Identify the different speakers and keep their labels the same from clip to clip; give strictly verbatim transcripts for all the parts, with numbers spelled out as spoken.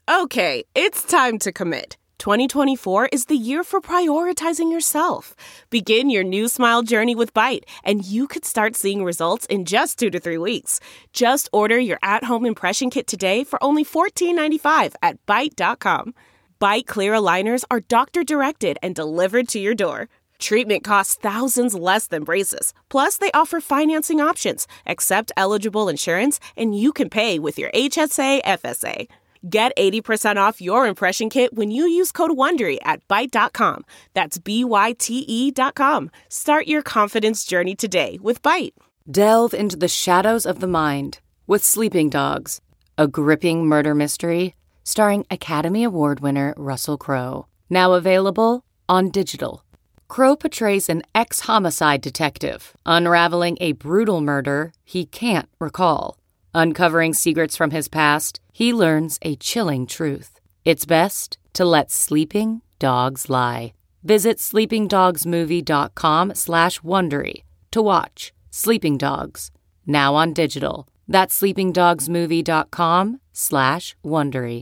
Speaker 1: Okay, it's time to commit. twenty twenty-four is the year for prioritizing yourself. Begin your new smile journey with Byte, and you could start seeing results in just two to three weeks. Just order your at-home impression kit today for only fourteen ninety-five at byte dot com. Byte clear aligners are doctor-directed and delivered to your door. Treatment costs thousands less than braces. Plus, they offer financing options, accept eligible insurance, and you can pay with your H S A F S A. Get eighty percent off your impression kit when you use code WONDERY at byte dot com. That's B Y T E dot com. Start your confidence journey today with Byte.
Speaker 2: Delve into the shadows of the mind with Sleeping Dogs, a gripping murder mystery starring Academy Award winner Russell Crowe. Now available on digital. Crowe portrays an ex-homicide detective unraveling a brutal murder he can't recall. Uncovering secrets from his past, he learns a chilling truth. It's best to let sleeping dogs lie. Visit sleepingdogsmovie.com slash Wondery to watch Sleeping Dogs, now on digital. That's sleepingdogsmovie.com slash Wondery.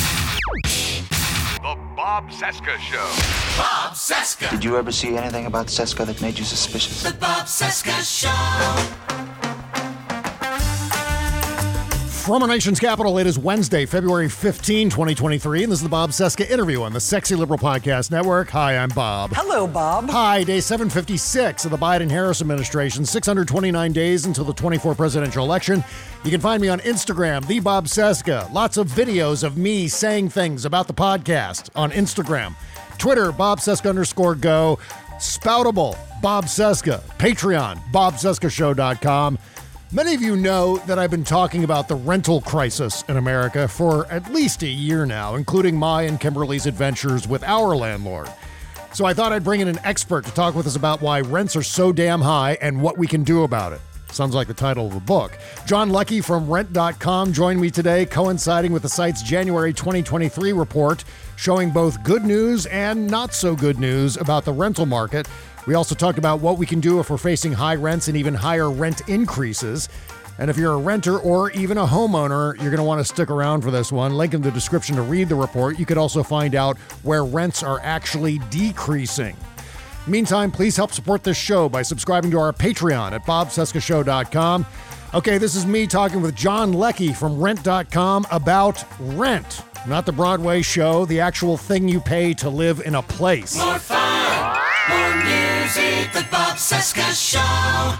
Speaker 3: The Bob Cesca Show.
Speaker 4: Bob Cesca.
Speaker 5: Did you ever see anything about Cesca that made you suspicious?
Speaker 4: The Bob Cesca Show.
Speaker 6: From our nation's capital, it is Wednesday, February fifteenth, twenty twenty-three, and this is the Bob Cesca Interview on the Sexy Liberal Podcast Network. Hi, I'm Bob.
Speaker 7: Hello, Bob.
Speaker 6: Hi, day seven fifty-six of the Biden-Harris administration, six hundred twenty-nine days until the twenty-fourth presidential election. You can find me on Instagram, the Bob Cesca. Lots of videos of me saying things about the podcast on Instagram. Twitter, Bob Cesca underscore go. Spoutable, Bob Cesca. Patreon, bob cesca show dot com. Many of you know that I've been talking about the rental crisis in America for at least a year now, including my and Kimberly's adventures with our landlord. So I thought I'd bring in an expert to talk with us about why rents are so damn high and what we can do about it. Sounds like the title of the book. John Leckie from rent dot com joined me today, coinciding with the site's January twenty twenty-three report, showing both good news and not so good news about the rental market. We also talked about what we can do if we're facing high rents and even higher rent increases. And if you're a renter or even a homeowner, you're going to want to stick around for this one. Link in the description to read the report. You could also find out where rents are actually decreasing. Meantime, please help support this show by subscribing to our Patreon at bob cesca show dot com. Okay, this is me talking with John Leckie from rent dot com about rent. Not the Broadway show, the actual thing you pay to live in a place.
Speaker 4: More fun, more music, the Bob Cesca Show.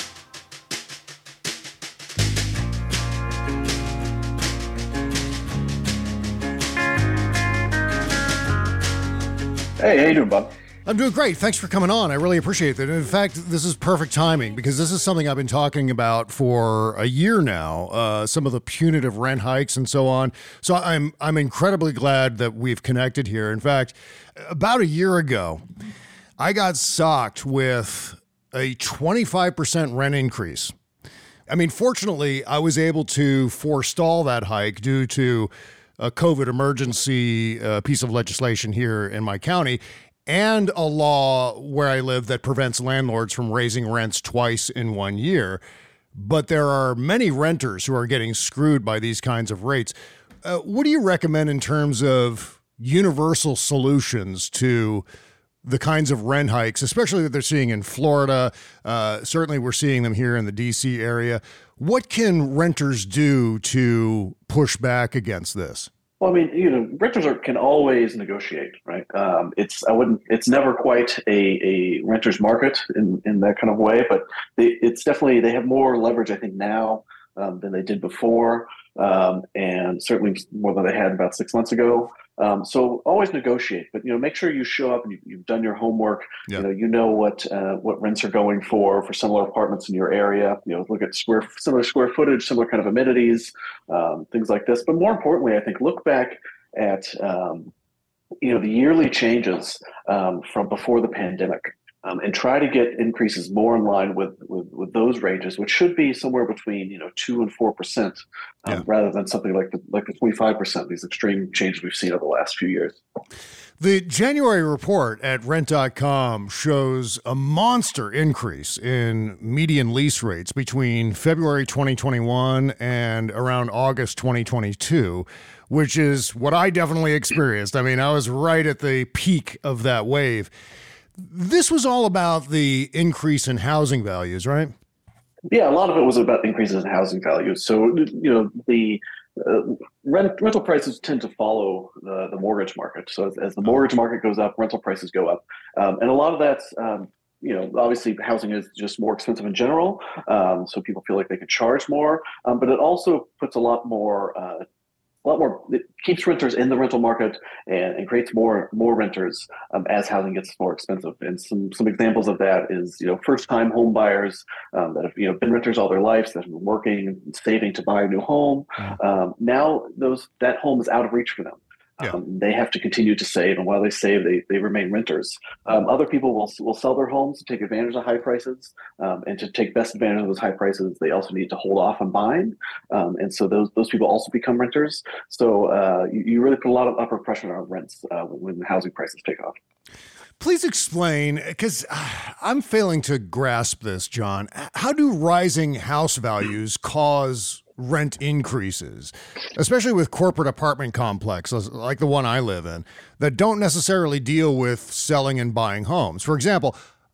Speaker 8: Hey, how you doing, Bob?
Speaker 6: I'm doing great. Thanks for coming on. I really appreciate it. In fact, this is perfect timing because this is something I've been talking about for a year now, uh, some of the punitive rent hikes and so on. So I'm I'm incredibly glad that we've connected here. In fact, about a year ago, I got socked with a twenty-five percent rent increase. I mean, fortunately, I was able to forestall that hike due to a COVID emergency uh, piece of legislation here in my county, and a law where I live that prevents landlords from raising rents twice in one year. But there are many renters who are getting screwed by these kinds of rates. Uh, what do you recommend in terms of universal solutions to the kinds of rent hikes, especially that they're seeing in Florida? Uh, certainly we're seeing them here in the D C area. What can renters do to push back against this?
Speaker 8: Well, I mean, you know, renters are, can always negotiate, right? Um, it's I wouldn't. It's never quite a, a renter's market in, in that kind of way, but they, it's definitely they have more leverage, I think, now um, than they did before, um, and certainly more than they had about six months ago. Um, so always negotiate, but you know, make sure you show up and you, you've done your homework. Yeah. You know, you know what uh, what rents are going for for similar apartments in your area. You know, look at square similar square footage, similar kind of amenities, um, things like this. But more importantly, I think look back at um, you know the yearly changes um, from before the pandemic. Um, and try to get increases more in line with, with, with those ranges, which should be somewhere between you know two and four percent, um, yeah. rather than something like the like the twenty five percent. These extreme changes we've seen over the last few years.
Speaker 6: The January report at rent dot com shows a monster increase in median lease rates between February twenty twenty-one and around August twenty twenty-two, which is what I definitely experienced. I mean, I was right at the peak of that wave. This was all about the increase in housing values, right?
Speaker 8: Yeah, a lot of it was about increases in housing values. So, you know, the Uh, rent, rental prices tend to follow the, the mortgage market. So as, as the mortgage market goes up, rental prices go up. Um, and a lot of that's, um, you know, obviously housing is just more expensive in general. Um, so people feel like they can charge more. Um, but it also puts a lot more, uh, a lot more, it keeps renters in the rental market and, and creates more more renters um, as housing gets more expensive. And some some examples of that is, you know, first time home buyers um, that have, you know, been renters all their lives, that have been working and saving to buy a new home. Um, now those that home is out of reach for them.
Speaker 6: Yeah.
Speaker 8: Um, they have to continue to save, and while they save, they, they remain renters. Um, other people will will sell their homes to take advantage of high prices, um, and to take best advantage of those high prices, they also need to hold off on buying, um, and so those those people also become renters. So uh, you, you really put a lot of upward pressure on rents uh, when housing prices take off.
Speaker 6: Please explain, because I'm failing to grasp this, John. How do rising house values cause rent increases, especially with corporate apartment complexes like the one I live in that don't necessarily deal with selling and buying homes? For example,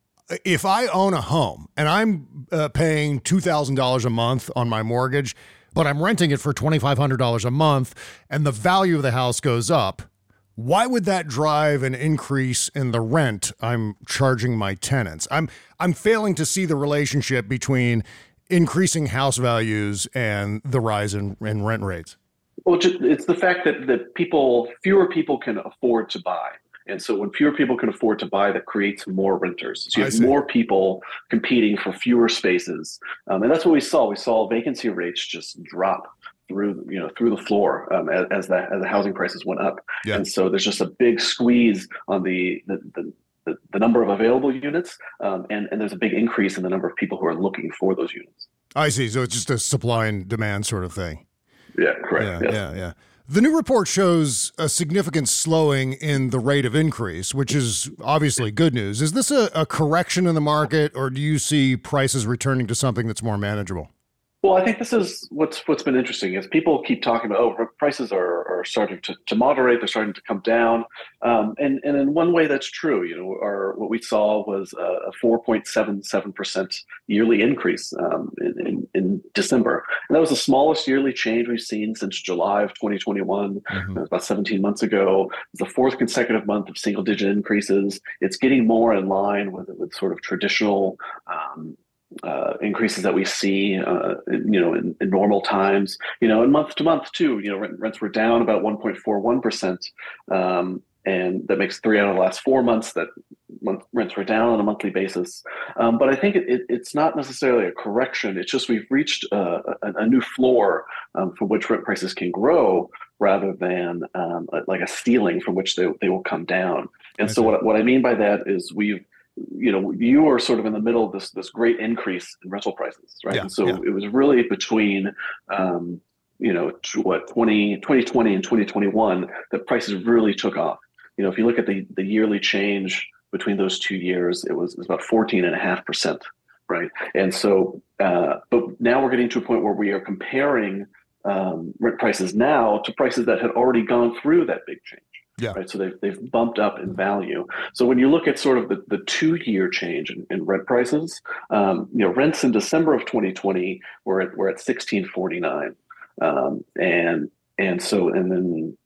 Speaker 6: if I own a home and I'm uh, paying two thousand dollars a month on my mortgage, but I'm renting it for twenty-five hundred dollars a month and the value of the house goes up, why would that drive an increase in the rent I'm charging my tenants? I'm I'm failing to see the relationship between increasing house values and the rise in, in rent rates.
Speaker 8: Well, it's the fact that, that people, fewer people can afford to buy. And so when fewer people can afford to buy, that creates more renters. So you have more people competing for fewer spaces. Um, and that's what we saw. We saw vacancy rates just drop through, you know, through the floor um, as, as, the, as the housing prices went up. Yeah. And so there's just a big squeeze on the, the, the The, the number of available units, um, and, and there's a big increase in the number of people who are looking for those units.
Speaker 6: I see. So it's just a supply and demand sort of thing.
Speaker 8: Yeah, correct.
Speaker 6: Yeah,
Speaker 8: yes.
Speaker 6: yeah, yeah. The new report shows a significant slowing in the rate of increase, which is obviously good news. Is this a, a correction in the market, or do you see prices returning to something that's more manageable?
Speaker 8: Well, I think this is what's what's been interesting is people keep talking about, oh, prices are, are starting to, to moderate, they're starting to come down. Um, and, and in one way that's true. You know, our, what we saw was a four point seven seven percent yearly increase um, in, in, in December. And that was the smallest yearly change we've seen since July of twenty twenty-one. Mm-hmm. That was about seventeen months ago. It's the fourth consecutive month of single digit increases. It's getting more in line with, with sort of traditional um, Uh, increases that we see, uh, you know, in, in normal times, you know, and month to month too, you know, rent, rents were down about one point four one percent. Um, and that makes three out of the last four months that month, rents were down on a monthly basis. Um, but I think it, it, it's not necessarily a correction. It's just we've reached uh, a, a new floor um, from which rent prices can grow rather than um, like a ceiling from which they, they will come down. And I so what, what I mean by that is we've, you know, you are sort of in the middle of this this great increase in rental prices, right? Yeah, and so yeah. It was really between, um, you know, what, twenty twenty and twenty twenty-one that prices really took off. You know, if you look at the, the yearly change between those two years, it was, it was about fourteen and a half percent, right? And so, uh, but now we're getting to a point where we are comparing um, rent prices now to prices that had already gone through that big change. Yeah. Right. So they've, they've bumped up in value. So when you look at sort of the, the two year change in, in rent prices, um, you know, rents in December of twenty twenty were at, were at sixteen forty-nine. Um, and, and so, and then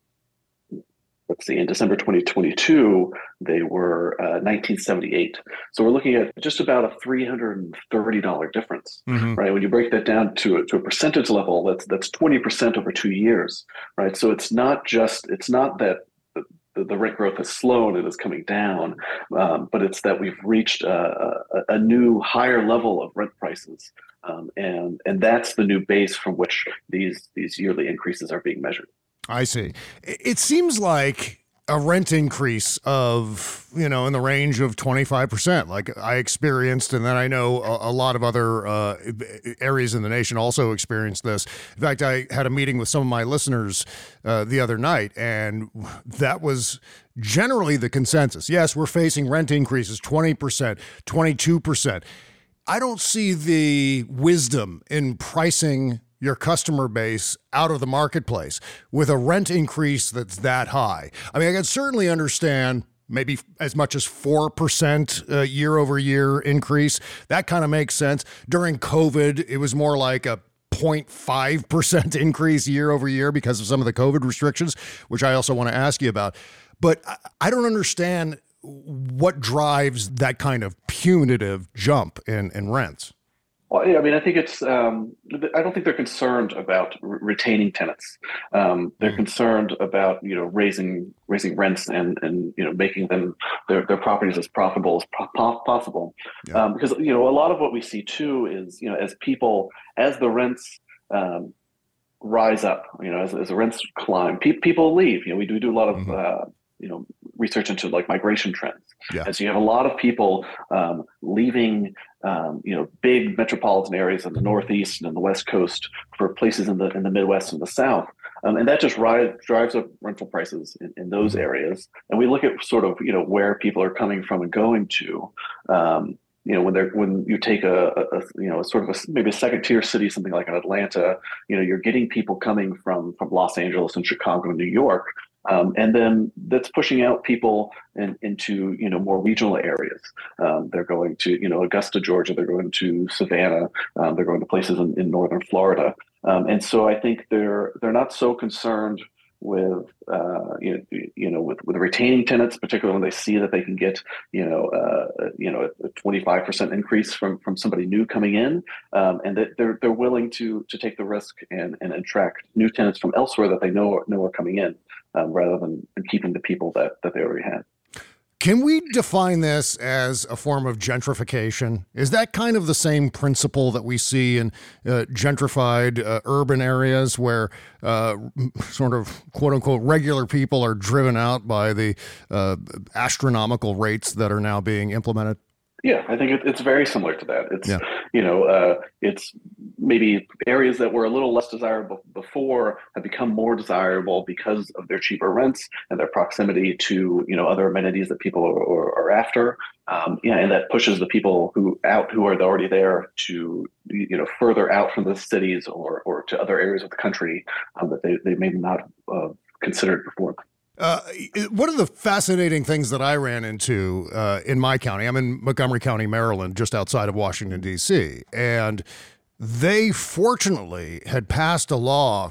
Speaker 8: let's see, in December twenty twenty-two, they were uh, nineteen seventy-eight. So we're looking at just about a three hundred thirty dollars difference, mm-hmm. right? When you break that down to a, to a percentage level, that's, that's twenty percent over two years, right? So it's not just, it's not that the, the rent growth has slowed and is coming down, um, but it's that we've reached a, a, a new higher level of rent prices. Um, and, and that's the new base from which these, these yearly increases are being measured.
Speaker 6: I see. It seems like a rent increase of, you know, in the range of twenty-five percent, like I experienced. And then I know a, a lot of other uh, areas in the nation also experienced this. In fact, I had a meeting with some of my listeners uh, the other night, and that was generally the consensus. Yes, we're facing rent increases, twenty percent, twenty-two percent. I don't see the wisdom in pricing your customer base out of the marketplace with a rent increase that's that high. I mean, I can certainly understand maybe as much as four percent uh, year over year increase. That kind of makes sense. During COVID, it was more like a zero point five percent increase year over year because of some of the COVID restrictions, which I also want to ask you about. But I don't understand what drives that kind of punitive jump in, in rents.
Speaker 8: Well, yeah, I mean, I think it's. Um, I don't think they're concerned about re- retaining tenants. Um, they're mm. concerned about you know raising raising rents and and you know making them their their properties as profitable as po- possible. Yeah. Um, because you know a lot of what we see too is you know as people as the rents um, rise up, you know as as the rents climb, pe- people leave. You know we do do a lot of. Mm-hmm. Uh, you know, research into like migration trends. Yeah. And so you have a lot of people um, leaving, um, you know, big metropolitan areas in the Northeast and in the West Coast for places in the in the Midwest and the South. Um, and that just ri- drives up rental prices in, in those areas. And we look at sort of, you know, where people are coming from and going to, um, you know, when they're when you take a, a you know, a sort of a, maybe a second tier city, something like an Atlanta, you know, you're getting people coming from from Los Angeles and Chicago and New York. Um, and then that's pushing out people in, into, you know, more regional areas. Um, they're going to, you know, Augusta, Georgia. They're going to Savannah. Um, they're going to places in, in northern Florida. Um, and so I think they're they're not so concerned with, uh, you know, you know, with, with retaining tenants, particularly when they see that they can get, you know, uh, you know, a twenty-five percent increase from, from somebody new coming in, um, and that they're they're willing to to take the risk and, and attract new tenants from elsewhere that they know know are coming in. Um, rather than keeping the people that, that they already had.
Speaker 6: Can we define this as a form of gentrification? Is that kind of the same principle that we see in uh, gentrified uh, urban areas where uh, sort of quote unquote regular people are driven out by the uh, astronomical rates that are now being implemented?
Speaker 8: Yeah, I think it, it's very similar to that. It's,
Speaker 6: yeah.
Speaker 8: you know, uh, it's maybe areas that were a little less desirable before have become more desirable because of their cheaper rents and their proximity to, you know, other amenities that people are, are, are after. Um, yeah, and that pushes the people who out who are already there to, you know, further out from the cities or or to other areas of the country um, that they, they may not uh, considered before.
Speaker 6: Uh, one of the fascinating things that I ran into uh, in my county, I'm in Montgomery County, Maryland, just outside of Washington, D C, and they fortunately had passed a law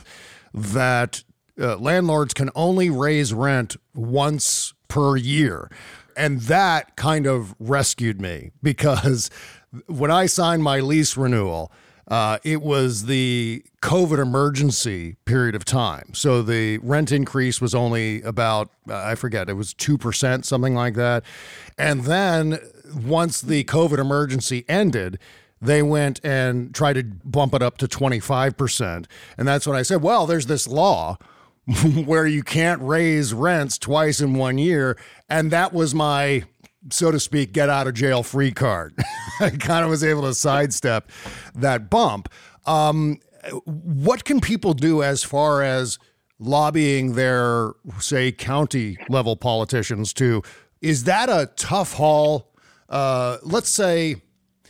Speaker 6: that uh, landlords can only raise rent once per year. And that kind of rescued me because when I signed my lease renewal, Uh, it was the COVID emergency period of time. So the rent increase was only about, uh, I forget, it was two percent, something like that. And then once the COVID emergency ended, they went and tried to bump it up to twenty-five percent. And that's when I said, well, there's this law where you can't raise rents twice in one year. And that was my, so to speak, get out of jail free card. I kind of was able to sidestep that bump. Um, what can people do as far as lobbying their, say, county level politicians to, is that a tough haul? Uh, let's say,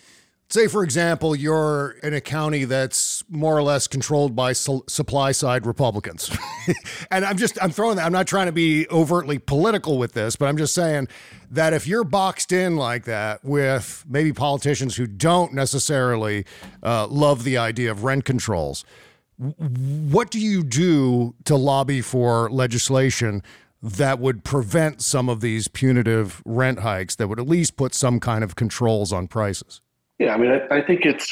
Speaker 6: say, for example, you're in a county that's more or less controlled by su- supply side Republicans. And I'm just, I'm throwing that, I'm not trying to be overtly political with this, but I'm just saying that if you're boxed in like that with maybe politicians who don't necessarily uh, love the idea of rent controls, w- what do you do to lobby for legislation that would prevent some of these punitive rent hikes that would at least put some kind of controls on prices?
Speaker 8: Yeah, I mean, I, I think it's,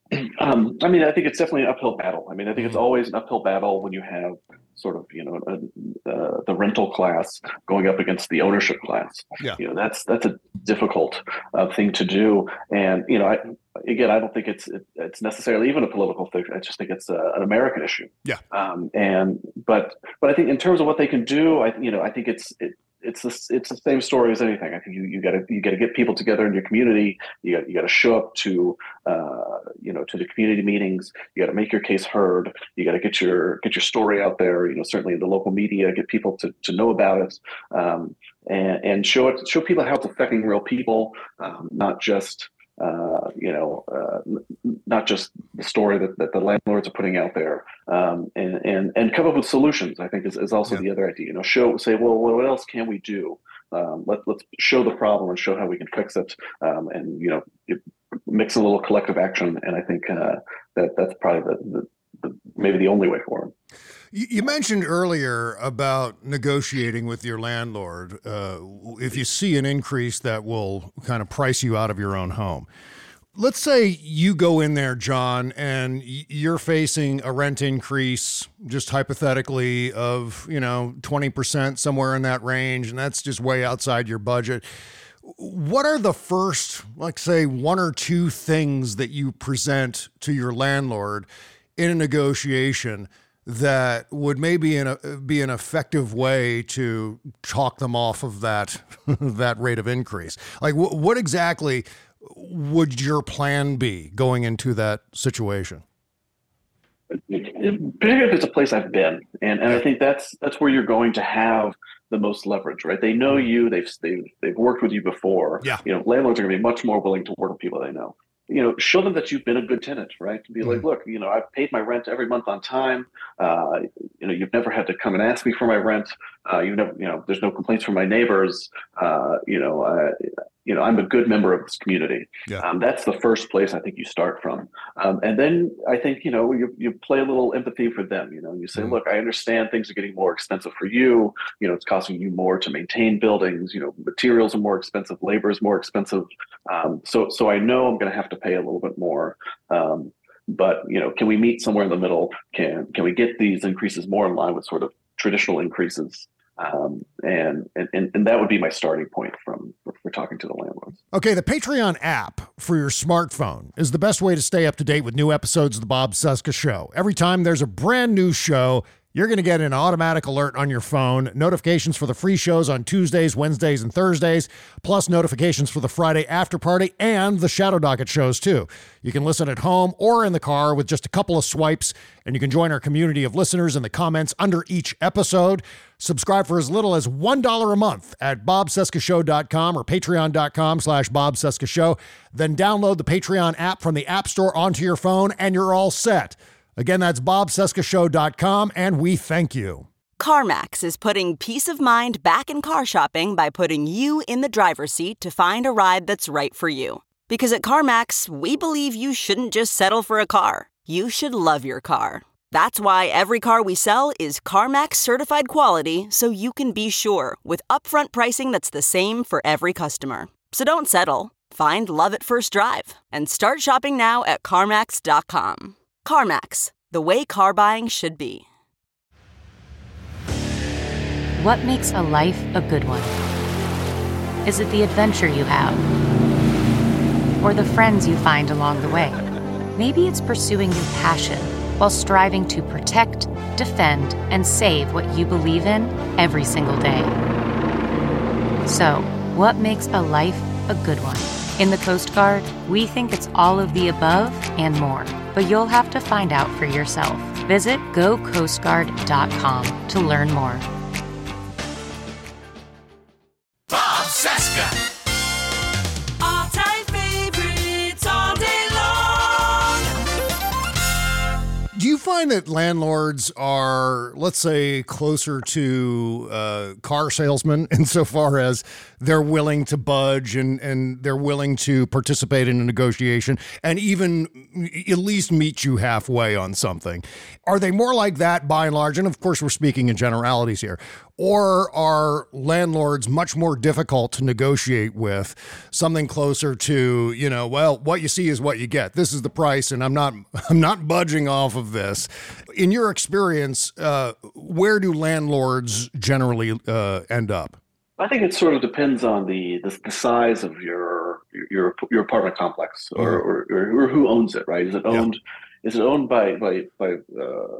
Speaker 8: um, I mean, I think it's definitely an uphill battle. I mean, I think it's always an uphill battle when you have sort of, you know, uh, uh, the rental class going up against the ownership class.
Speaker 6: Yeah.
Speaker 8: You know, that's that's a difficult uh, thing to do. And, you know, I, again, I don't think it's it, it's necessarily even a political thing. I just think it's a, an American issue.
Speaker 6: Yeah.
Speaker 8: Um, and but but I think in terms of what they can do, I you know, I think it's it, it's the it's the same story as anything. I think you you got to you got to get people together in your community. You got you got to show up to uh, you know to the community meetings. You got to make your case heard. You got to get your get your story out there. You know, certainly in the local media, get people to, to know about it, um, and and show it show people how it's affecting real people, um, not just. Uh, you know, uh, n- not just the story that, that the landlords are putting out there, um, and and and come up with solutions. I think is, is also yeah. the other idea. You know, show say, well, what else can we do? Um, let let's show the problem and show how we can fix it, um, and you know, it, mix a little collective action. And I think uh, that that's probably the, the, the maybe the only way forward.
Speaker 6: You mentioned earlier about negotiating with your landlord uh, if you see an increase that will kind of price you out of your own home. Let's say you go in there, John, and you're facing a rent increase, just hypothetically, of, you know, twenty percent, somewhere in that range, and that's just way outside your budget. What are the first, like, say, one or two things that you present to your landlord in a negotiation that would maybe in a, be an effective way to talk them off of that that rate of increase? Like, wh- what exactly would your plan be going into that situation?
Speaker 8: Particularly if it's a place I've been, and and I think that's that's where you're going to have the most leverage, right? They know you, they've they've they've worked with you before.
Speaker 6: Yeah.
Speaker 8: You know, landlords are going to be much more willing to work with people they know. You know, show them that you've been a good tenant, right? To be mm-hmm. like, look, you know, I've paid my rent every month on time. Uh, you know, you've never had to come and ask me for my rent. Uh, you never, you know, there's no complaints from my neighbors. Uh, you know, uh, you know, I'm a good member of this community.
Speaker 6: Yeah.
Speaker 8: Um, that's the first place I think you start from. Um, and then I think, you know, you, you play a little empathy for them, you know, and you say, mm-hmm. look, I understand things are getting more expensive for you. You know, it's costing you more to maintain buildings. You know, materials are more expensive. Labor is more expensive. Um, so, so I know I'm going to have to pay a little bit more. Um, but, you know, can we meet somewhere in the middle? Can, can we get these increases more in line with sort of traditional increases? Um, and, and, and that would be my starting point from for, for talking to the landlords.
Speaker 6: Okay, the Patreon app for your smartphone is the best way to stay up to date with new episodes of the Bob Cesca Show. Every time there's a brand new show, you're going to get an automatic alert on your phone, notifications for the free shows on Tuesdays, Wednesdays, and Thursdays, plus notifications for the Friday after party and the Shadow Docket shows too. You can listen at home or in the car with just a couple of swipes, and you can join our community of listeners in the comments under each episode. Subscribe for as little as one dollar a month at bob cesca show dot com or patreon.com slash Bob Cesca Show. Then download the Patreon app from the App Store onto your phone, and you're all set. Again, that's bob cesca show dot com, and we thank you.
Speaker 7: CarMax is putting peace of mind back in car shopping by putting you in the driver's seat to find a ride that's right for you. Because at CarMax, we believe you shouldn't just settle for a car. You should love your car. That's why every car we sell is CarMax certified quality, so you can be sure with upfront pricing that's the same for every customer. So don't settle. Find love at first drive and start shopping now at CarMax dot com. CarMax, the way car buying should be.
Speaker 2: What makes a life a good one? Is it the adventure you have? Or the friends you find along the way? Maybe it's pursuing your passion while striving to protect, defend, and save what you believe in every single day. So, what makes a life a good one? In the Coast Guard, we think it's all of the above and more, but you'll have to find out for yourself. Visit go coast guard dot com to learn more.
Speaker 4: Bob Cesca. All-time favorites all day long.
Speaker 6: Do you find that landlords are, let's say, closer to uh, car salesmen insofar as they're willing to budge and, and they're willing to participate in a negotiation and even at least meet you halfway on something? Are they more like that by and large? And of course, we're speaking in generalities here. Or are landlords much more difficult to negotiate with, something closer to, you know, well, what you see is what you get. This is the price, and I'm not I'm not budging off of this. In your experience, uh, where do landlords generally uh, end up?
Speaker 8: I think it sort of depends on the the, the size of your your your apartment complex, or, or, or, or who owns it, right? Is it owned? Yeah. Is it owned by by by uh,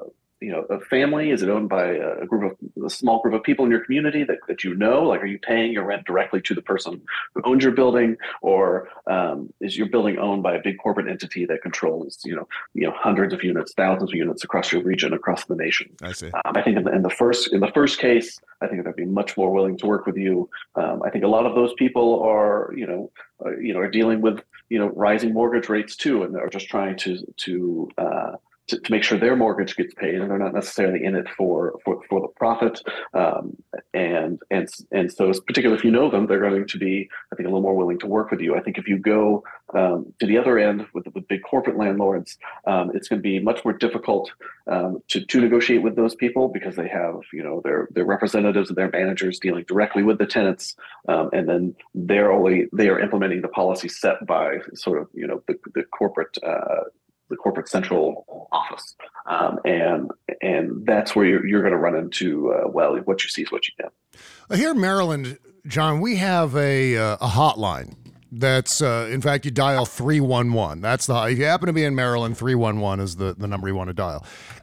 Speaker 8: you know, a family? Is it owned by a group of a small group of people in your community that, that you know? Like, are you paying your rent directly to the person who owns your building, or um, is your building owned by a big corporate entity that controls, you know, you know, hundreds of units, thousands of units across your region, across the nation?
Speaker 6: I see.
Speaker 8: Um, I think in the, in the first in the first case, I think they'd be much more willing to work with you. Um, I think a lot of those people are, you know, uh, you know, are dealing with, you know, rising mortgage rates too, and they're just trying to to uh, to, to make sure their mortgage gets paid, and they're not necessarily in it for for, for the profit. Um, and and and so, particularly if you know them, they're going to be, I think, a little more willing to work with you. I think if you go um, to the other end with with big corporate landlords, um, it's going to be much more difficult um, to to negotiate with those people, because they have, you know, their their representatives and their managers dealing directly with the tenants, um, and then they're only they are implementing the policy set by sort of, you know, the the corporate. Uh, the corporate central office. Um, and and that's where you're, you're going to run into, uh, well, what you see is what you get.
Speaker 6: Here in Maryland, John, we have a, uh, a hotline that's, uh, in fact, you dial three one one. That's the, if you happen to be in Maryland, three one one is the, the number you want to dial.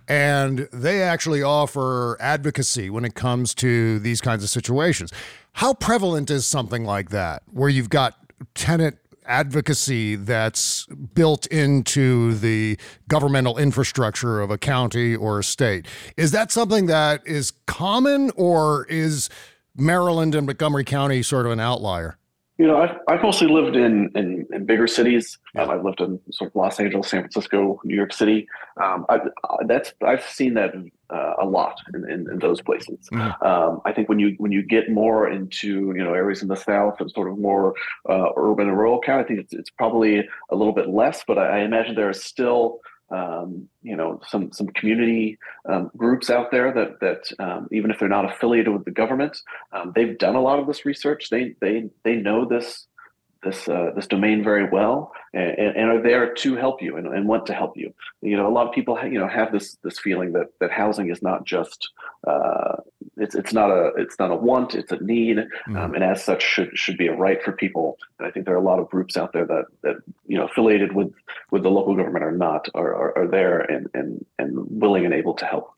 Speaker 6: And they actually offer advocacy when it comes to these kinds of situations. How prevalent is something like that, where you've got tenant advocacy that's built into the governmental infrastructure of a county or a state? Is that something that is common, or is Maryland and Montgomery County sort of an outlier?
Speaker 8: You know, I've, I've mostly lived in, in, in bigger cities. Yeah. Um, I've lived in sort of Los Angeles, San Francisco, New York City. Um, I've, that's I've seen that uh, a lot in, in, in those places. Mm-hmm. Um, I think when you when you get more into, you know, areas in the South and sort of more uh, urban and rural county, I think it's, it's probably a little bit less. But I, I imagine there are still Um, you know, some some community um, groups out there that that um, even if they're not affiliated with the government, um, they've done a lot of this research. They they they know this this uh, this domain very well, and, and are there to help you and, and want to help you. You know, a lot of people you know have this this feeling that that housing is not just uh, it's it's not a it's not a want, it's a need, mm-hmm. um, and as such should should be a right for people. And I think there are a lot of groups out there that that you know affiliated with with the local government or not are are, are there and and and willing and able to help.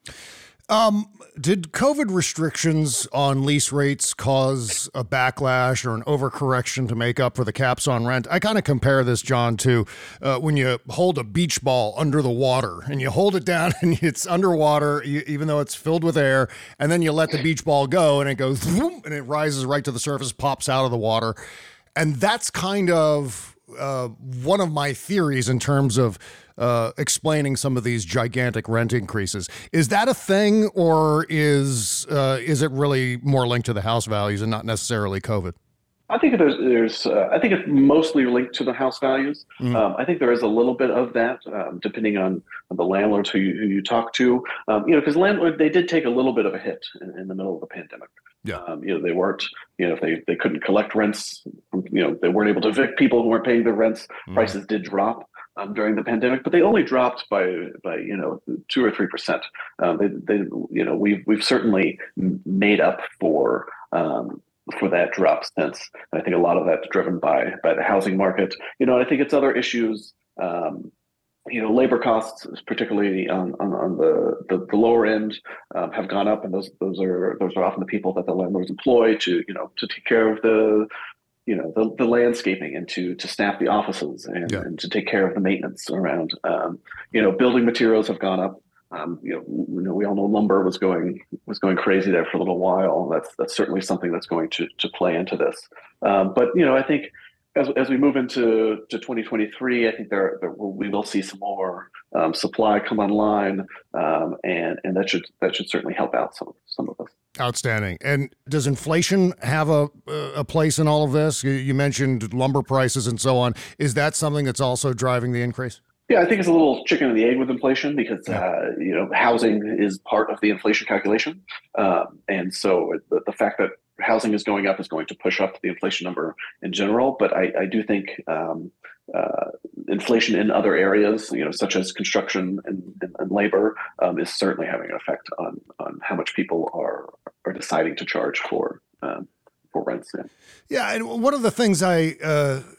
Speaker 6: Um, did COVID restrictions on lease rates cause a backlash or an overcorrection to make up for the caps on rent? I kind of compare this, John, to uh, when you hold a beach ball under the water and you hold it down and it's underwater, you, even though it's filled with air, and then you let the beach ball go and it goes whoop, and it rises right to the surface, pops out of the water. And that's kind of uh, one of my theories in terms of uh, explaining some of these gigantic rent increases. Is that a thing, or is uh, is it really more linked to the house values and not necessarily COVID?
Speaker 8: I think there's, there's uh, I think it's mostly linked to the house values. Mm. Um, I think there is a little bit of that, um, depending on, on the landlords who you, who you talk to. Um, you know, because landlord they did take a little bit of a hit in, in the middle of the pandemic. Yeah. Um, you know, they weren't, you know, if they, they couldn't collect rents, you know, they weren't able to evict people who weren't paying their rents. Mm. Prices did drop um, during the pandemic, but they only dropped by, by, you know, two or three percent. Um, they, they, you know, we've, we've certainly made up for, um, for that drop since. And I think a lot of that's driven by, by the housing market, you know, I think it's other issues, um, you know, labor costs, particularly on, on, on the, the, the lower end, um, have gone up, and those those are those are often the people that the landlords employ to you know to take care of the you know the, the landscaping and to to staff the offices and, yeah. and to take care of the maintenance around. Um, you know, building materials have gone up. Um, you know, you know, we all know lumber was going was going crazy there for a little while. That's that's certainly something that's going to to play into this. Um, but you know, I think. As, as we move into to twenty twenty-three, I think there, there will, we will see some more um, supply come online, um, and and that should that should certainly help out some some of us.
Speaker 6: Outstanding. And does inflation have a a place in all of this? You, you mentioned lumber prices and so on. Is that something that's also driving the increase?
Speaker 8: Yeah, I think it's a little chicken and the egg with inflation because yeah. uh, you know housing is part of the inflation calculation, um, and so the, the fact that housing is going up is going to push up the inflation number in general. But I, I do think um, uh, inflation in other areas, you know, such as construction and, and, and labor, um, is certainly having an effect on on how much people are are deciding to charge for um, for rents. Yeah.
Speaker 6: yeah, and one of the things I. Uh...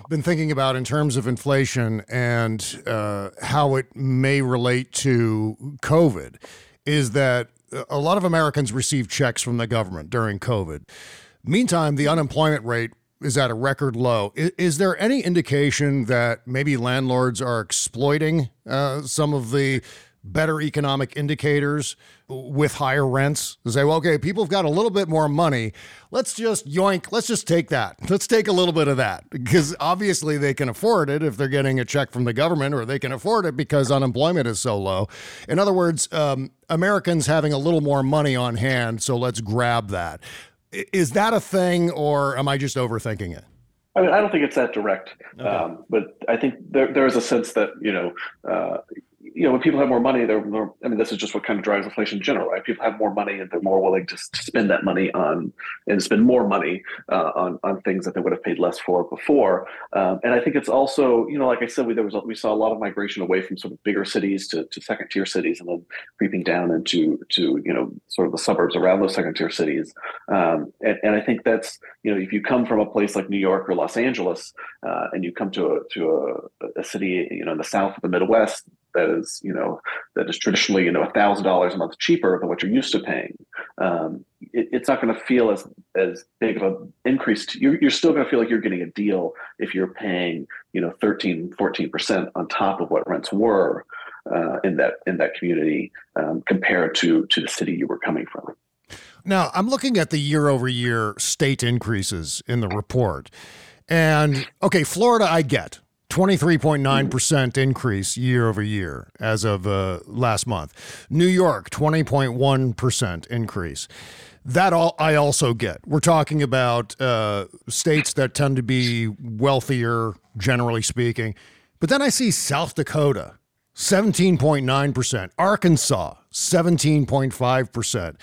Speaker 6: been thinking about in terms of inflation and uh, how it may relate to COVID is that a lot of Americans received checks from the government during COVID. Meantime, the unemployment rate is at a record low. Is, is there any indication that maybe landlords are exploiting uh, some of the better economic indicators with higher rents to say, well, okay, people have got a little bit more money. Let's just yoink. Let's just take that. Let's take a little bit of that because obviously they can afford it if they're getting a check from the government, or they can afford it because unemployment is so low. In other words, um, Americans having a little more money on hand. So let's grab that. Is that a thing, or am I just overthinking it?
Speaker 8: I mean, I don't think it's that direct, okay. um, but I think there there is a sense that, you know, uh, you know, when people have more money, they're more, I mean, this is just what kind of drives inflation in general, right? People have more money and they're more willing to spend that money on and spend more money uh, on, on things that they would have paid less for before. Um, and I think it's also, you know, like I said, we, there was, we saw a lot of migration away from sort of bigger cities to, to second tier cities, and then creeping down into, to, you know, sort of the suburbs around those second tier cities. Um, and, and I think that's, you know, if you come from a place like New York or Los Angeles uh, and you come to a, to a, a city, you know, in the South or the Midwest, that is, you know, that is traditionally, you know, a thousand dollars a month cheaper than what you're used to paying. Um, it, it's not going to feel as as big of an increase. To, you're, you're still going to feel like you're getting a deal if you're paying, you know, thirteen, fourteen percent on top of what rents were uh, in that in that community um, compared to to the city you were coming from.
Speaker 6: Now, I'm looking at the year over year state increases in the report, and okay, Florida, I get. twenty-three point nine percent increase year over year as of uh, last month. New York, twenty point one percent increase. That all I also get. We're talking about uh, states that tend to be wealthier, generally speaking. But then I see South Dakota, seventeen point nine percent. Arkansas, seventeen point five percent.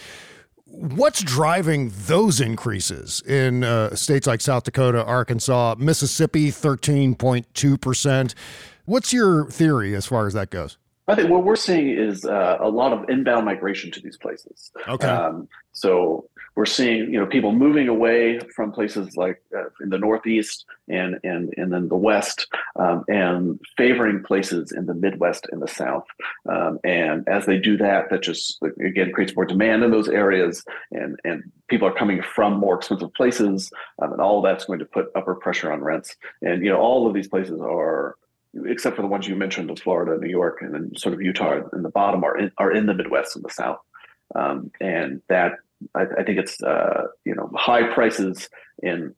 Speaker 6: What's driving those increases in uh, states like South Dakota, Arkansas, Mississippi, thirteen point two percent? What's your theory as far as that goes?
Speaker 8: I think what we're seeing is uh, a lot of inbound migration to these places.
Speaker 6: Okay.
Speaker 8: Um, so we're seeing, you know, people moving away from places like uh, in the Northeast and and and then the West, um, and favoring places in the Midwest and the South. Um, and as they do that, that just again creates more demand in those areas, and and people are coming from more expensive places, um, and all of that's going to put upward pressure on rents. And you know, all of these places are, except for the ones you mentioned of Florida, New York, and then sort of Utah in the bottom, are in, are in the Midwest and the South. Um, and that, I, I think it's, uh, you know, high prices in,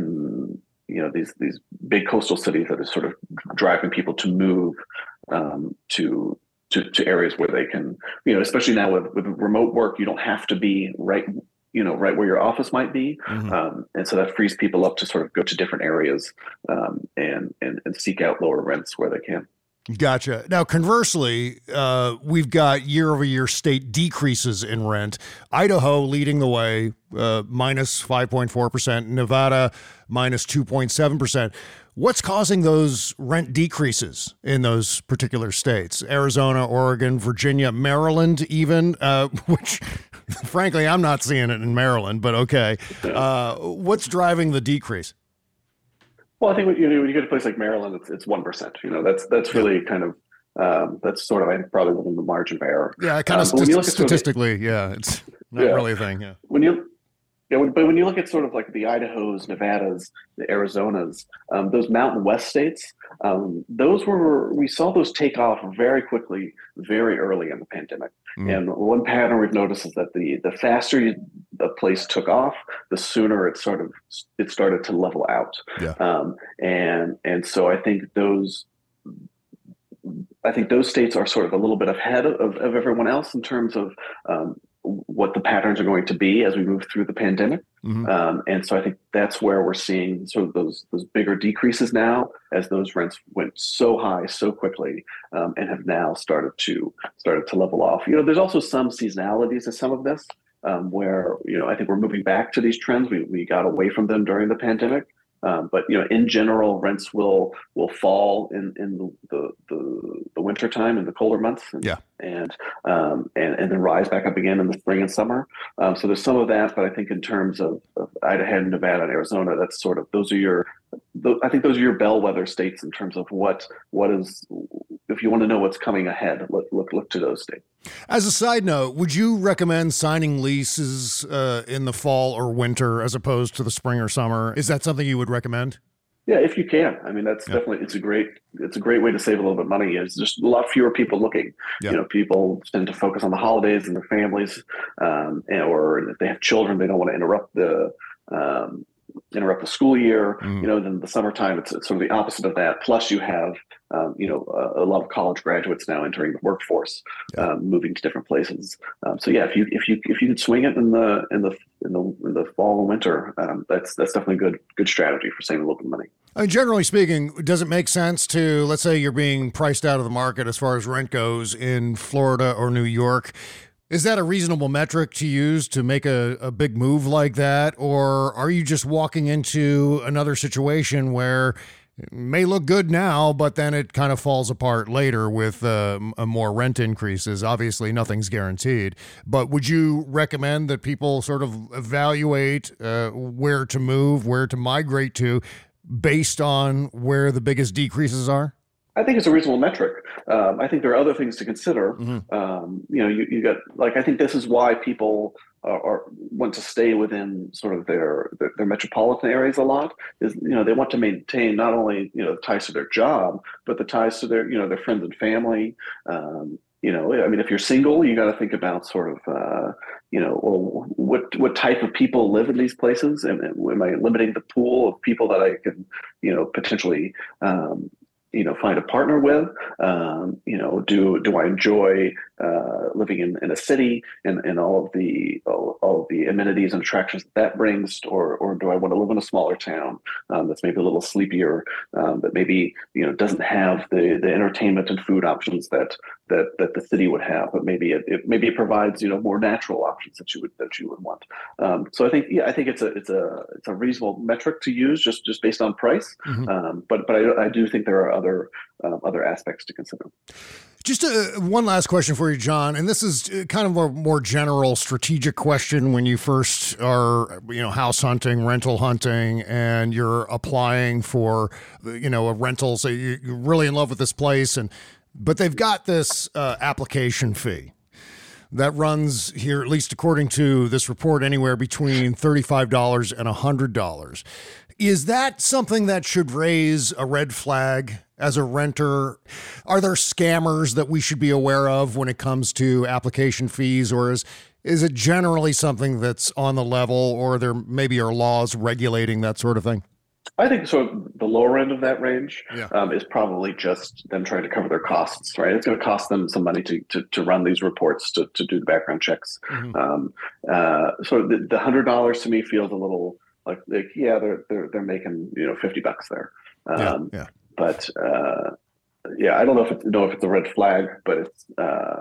Speaker 8: in, you know, these, these big coastal cities that are sort of driving people to move um, to, to, to areas where they can, you know, especially now with, with remote work, you don't have to be right, you know, right where your office might be. Mm-hmm. Um, and so that frees people up to sort of go to different areas um, and, and, and seek out lower rents where they can.
Speaker 6: Gotcha. Now, conversely, uh, we've got year over year state decreases in rent. Idaho leading the way, uh, minus five point four percent, Nevada minus two point seven percent. What's causing those rent decreases in those particular states? Arizona, Oregon, Virginia, Maryland even, uh, which frankly, I'm not seeing it in Maryland, but okay. Uh, what's driving the decrease?
Speaker 8: Well, I think when you, know, when you get to a place like Maryland, it's it's one percent. You know, that's that's really kind of um, that's sort of I think probably within the margin of error.
Speaker 6: Yeah, kind of um, st- statistically, sort of, yeah, it's not yeah. really a thing. Yeah,
Speaker 8: when you yeah, when, but when you look at sort of like the Idahos, Nevadas, the Arizonas, um, those Mountain West states, um, those were we saw those take off very quickly, very early in the pandemic. Mm. And one pattern we've noticed is that the the faster you, the place took off, the sooner it sort of it started to level out.
Speaker 6: Yeah.
Speaker 8: Um, and and so I think those I think those states are sort of a little bit ahead of, of everyone else in terms of um, what the patterns are going to be as we move through the pandemic. Mm-hmm. Um, and so I think that's where we're seeing sort of those those bigger decreases now as those rents went so high so quickly um, and have now started to started to level off. You know, there's also some seasonality to some of this um, where, you know, I think we're moving back to these trends. We we got away from them during the pandemic. Um, but you know, in general, rents will will fall in in the the, the, the winter time and the colder months, and
Speaker 6: yeah.
Speaker 8: and, um, and and then rise back up again in the spring and summer. Um, so there's some of that, but I think in terms of, of Idaho, Nevada, and Arizona, that's sort of those are your th- I think those are your bellwether states in terms of what what is. If you want to know what's coming ahead, look look look to those states.
Speaker 6: As a side note, would you recommend signing leases uh, in the fall or winter as opposed to the spring or summer? Is that something you would recommend?
Speaker 8: Yeah, if you can. I mean, that's
Speaker 6: yeah.
Speaker 8: definitely it's a great it's a great way to save a little bit of money. It's just a lot fewer people looking. Yeah. You know, people tend to focus on the holidays and their families, um, and, or if they have children, they don't want to interrupt the um, interrupt the school year. Mm. You know, then the summertime, it's, it's sort of the opposite of that. Plus, you have um, you know a, a lot of college graduates now entering the workforce, yeah. um, moving to different places. Um, so yeah, if you if you if you could swing it in the in the in the in the fall and winter, um, that's that's definitely a good good strategy for saving a little bit of money.
Speaker 6: I mean, generally speaking, does it make sense to, let's say you're being priced out of the market as far as rent goes in Florida or New York? Is that a reasonable metric to use to make a, a big move like that? Or are you just walking into another situation where it may look good now, but then it kind of falls apart later with uh, more rent increases? Obviously, nothing's guaranteed. But would you recommend that people sort of evaluate uh, where to move, where to migrate to, based on where the biggest decreases are?
Speaker 8: I think it's a reasonable metric. Um, I think there are other things to consider. Mm-hmm. Um, you know, you, you got like I think this is why people are, are want to stay within sort of their, their their metropolitan areas a lot. Is you know they want to maintain not only you know ties to their job, but the ties to their you know their friends and family. Um, you know, I mean, if you're single, you got to think about sort of. Uh, You know, well, what what type of people live in these places? And am I limiting the pool of people that I can, you know, potentially, um, you know, find a partner with? Um, you know, do do I enjoy uh, living in, in a city and, and all of the all, all of the amenities and attractions that that brings, or or do I want to live in a smaller town um, that's maybe a little sleepier, um, that maybe you know doesn't have the the entertainment and food options that that that the city would have, but maybe it, it maybe it provides you know more natural options that you would that you would want. Um, so I think yeah, I think it's a it's a it's a reasonable metric to use just just based on price. Mm-hmm. Um, but but I, I do think there are other uh, other aspects to consider.
Speaker 6: Just uh, one last question for you, John, and this is kind of a more general strategic question when you first are, you know, house hunting, rental hunting, and you're applying for, you know, a rental. So you're really in love with this place, and but they've got this uh, application fee that runs here, at least according to this report, anywhere between thirty-five dollars and one hundred dollars. Is that something that should raise a red flag as a renter? Are there scammers that we should be aware of when it comes to application fees, or is is it generally something that's on the level, or there maybe are laws regulating that sort of thing?
Speaker 8: I think so. The lower end of that range
Speaker 6: yeah.
Speaker 8: um, is probably just them trying to cover their costs, right? It's going to cost them some money to to, to run these reports, to, to do the background checks. Mm-hmm. Um, uh, so the, the one hundred dollars to me feels a little like, like yeah, they're they're they're making you know fifty bucks there. Um,
Speaker 6: yeah, yeah.
Speaker 8: But uh, yeah, I don't know if it's, know if it's a red flag, but it's uh,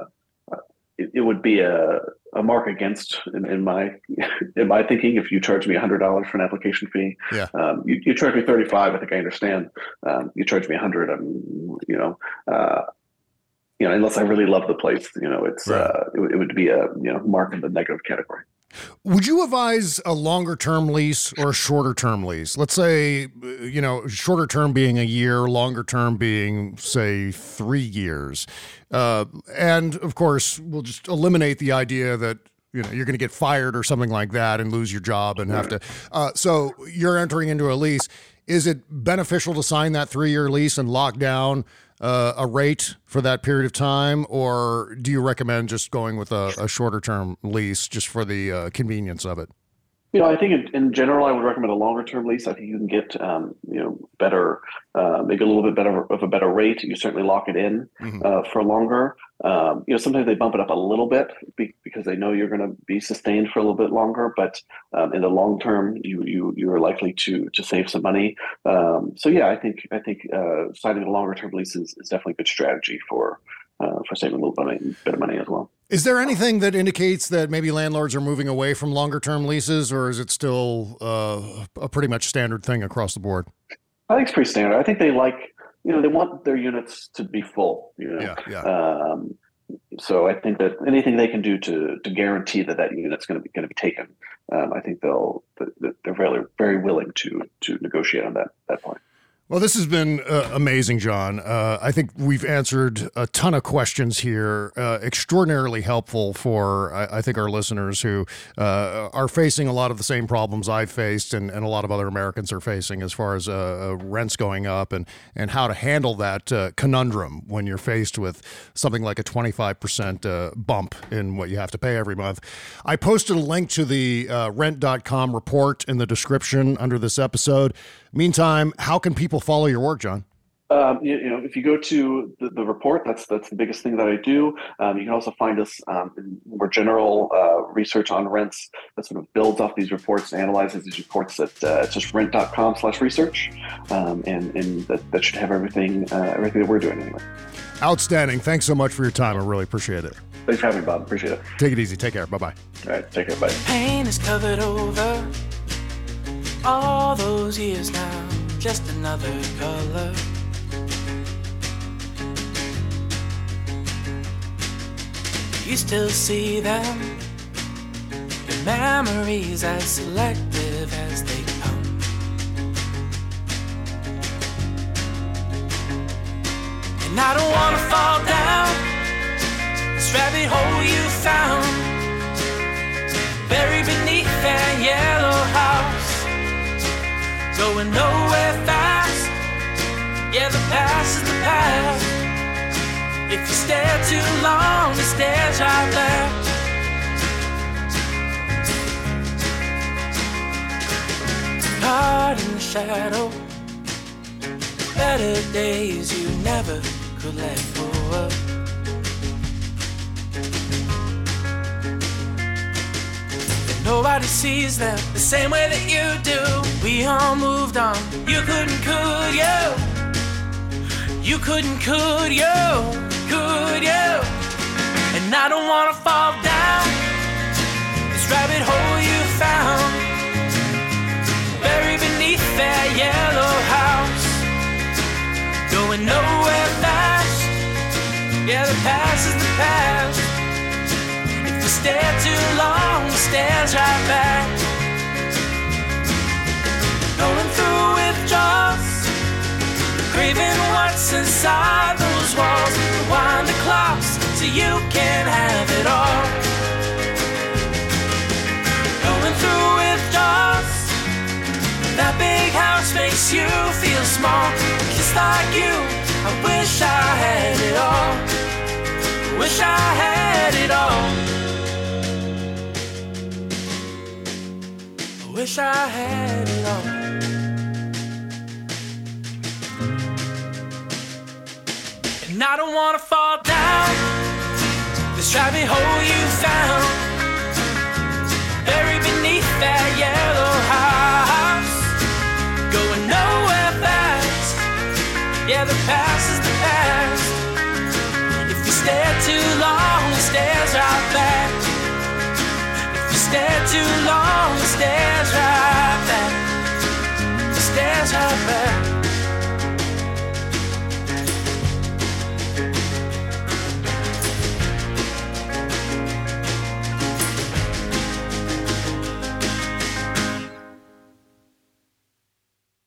Speaker 8: it, it would be a, a mark against in, in my in my thinking. If you charge me a hundred dollars for an application fee,
Speaker 6: yeah,
Speaker 8: um, you, you charge me thirty five. I think I understand. Um, you charge me a hundred. I'm you know. Uh, you know, unless I really love the place, you know, it's right. uh, it, it would be a you know mark in the negative category.
Speaker 6: Would you advise a longer term lease or a shorter term lease? Let's say, you know, shorter term being a year, longer term being, say, three years. Uh, and of course, we'll just eliminate the idea that, you know, you're going to get fired or something like that and lose your job and have to. Uh, so you're entering into a lease. Is it beneficial to sign that three year lease and lock down uh, a rate for that period of time, or do you recommend just going with a, a shorter term lease just for the uh, convenience of it?
Speaker 8: You know, I think in, in general, I would recommend a longer term lease. I think you can get, um, you know, better, uh, maybe a little bit better of a better rate. You certainly lock it in mm-hmm. uh, for longer. Um, you know, sometimes they bump it up a little bit be, because they know you're going to be sustained for a little bit longer. But um, in the long term, you you you are likely to to save some money. Um, so yeah, I think I think uh, signing a longer term lease is, is definitely a good strategy for uh, for saving a little bit of, bit of money as well.
Speaker 6: Is there anything that indicates that maybe landlords are moving away from longer term leases, or is it still uh, a pretty much standard thing across the board?
Speaker 8: I think it's pretty standard. I think they like, you know, they want their units to be full, you know.
Speaker 6: Yeah, yeah.
Speaker 8: Um, so I think that anything they can do to to guarantee that that unit's going to be going to be taken, um, I think they'll they're very very willing to to negotiate on that that point.
Speaker 6: Well, this has been uh, amazing, John. Uh, I think we've answered a ton of questions here, uh, extraordinarily helpful for, I, I think, our listeners who uh, are facing a lot of the same problems I've faced and, and a lot of other Americans are facing as far as uh, rents going up and, and how to handle that uh, conundrum when you're faced with something like a twenty-five percent uh, bump in what you have to pay every month. I posted a link to the uh, rent dot com report in the description under this episode. Meantime, how can people follow your work, John?
Speaker 8: Um, you, you know, if you go to the, the report, that's that's the biggest thing that I do. Um, you can also find us um, in more general uh, research on rents that sort of builds off these reports, analyzes these reports. At uh, it's just rent dot com slash research, um, and and that, that should have everything uh, everything that we're doing anyway.
Speaker 6: Outstanding. Thanks so much for your time. I really appreciate it.
Speaker 8: Thanks for having me, Bob. Appreciate it.
Speaker 6: Take it easy. Take care. Bye bye.
Speaker 8: All right. Take care. Bye.
Speaker 9: Pain is covered over all those years now. Just another color. You still see them, the memories as selective as they come. And I don't wanna fall down this rabbit hole you found, buried beneath that yellow house. Going nowhere fast, yeah, the past is the past. If you stare too long, it stares right back. Caught in the shadow, better days you never could let go of. Nobody sees them the same way that you do. We all moved on. You couldn't, could you? You couldn't, could you? Could you? And I don't wanna fall down this rabbit hole you found, buried beneath that yellow house. Going nowhere fast. Yeah, the past is the past. If you stare too long, it stares right back. Going through withdrawals, craving what's inside those walls. Rewind the clocks so you can have it all. Going through withdrawals, that big house makes you feel small. Just like you, I wish I had it all. Wish I had it all. Wish I had it all. And I don't wanna fall down this rabbit hole you found, buried beneath that yellow house. Going nowhere fast. Yeah, the past is the past. If you stare too long, it stares right back. If you stare too long, it stares